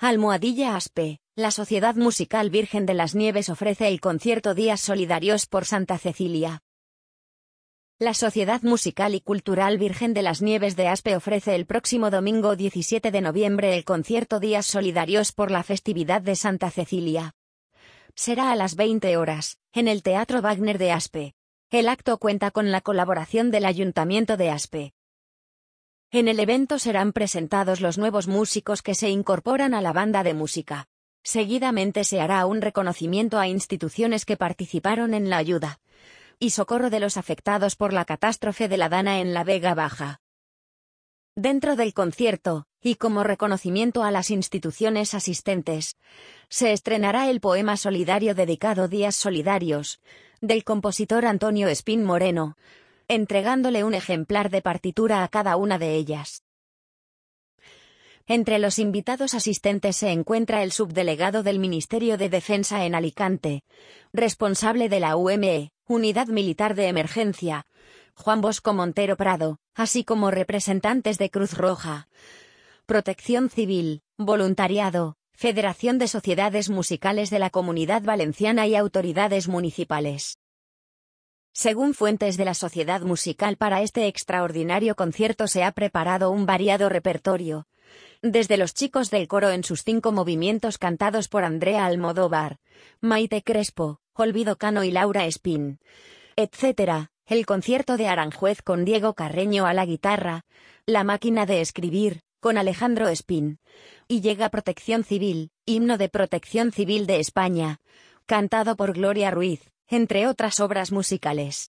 Almohadilla Aspe, la Sociedad Musical Virgen de las Nieves ofrece el concierto Días Solidarios por Santa Cecilia. La Sociedad Musical y Cultural Virgen de las Nieves de Aspe ofrece el próximo domingo 17 de noviembre el concierto Días Solidarios por la festividad de Santa Cecilia. Será a las 20 horas, en el Teatro Wagner de Aspe. El acto cuenta con la colaboración del Ayuntamiento de Aspe. En el evento serán presentados los nuevos músicos que se incorporan a la banda de música. Seguidamente se hará un reconocimiento a instituciones que participaron en la ayuda y socorro de los afectados por la catástrofe de la Dana en la Vega Baja. Dentro del concierto, y como reconocimiento a las instituciones asistentes, se estrenará el poema solidario dedicado Días Solidarios, del compositor Antonio Espín Moreno, entregándole un ejemplar de partitura a cada una de ellas. Entre los invitados asistentes se encuentra el subdelegado del Ministerio de Defensa en Alicante, responsable de la UME, Unidad Militar de Emergencia, Juan Bosco Montero Prado, así como representantes de Cruz Roja, Protección Civil, Voluntariado, Federación de Sociedades Musicales de la Comunidad Valenciana y autoridades municipales. Según fuentes de la Sociedad Musical, para este extraordinario concierto se ha preparado un variado repertorio, desde los chicos del coro en sus 5 movimientos cantados por Andrea Almodóvar, Maite Crespo, Olvido Cano y Laura Espín, etc., el concierto de Aranjuez con Diego Carreño a la guitarra, La máquina de escribir, con Alejandro Espín, y llega Protección Civil, himno de Protección Civil de España, cantado por Gloria Ruiz, entre otras obras musicales.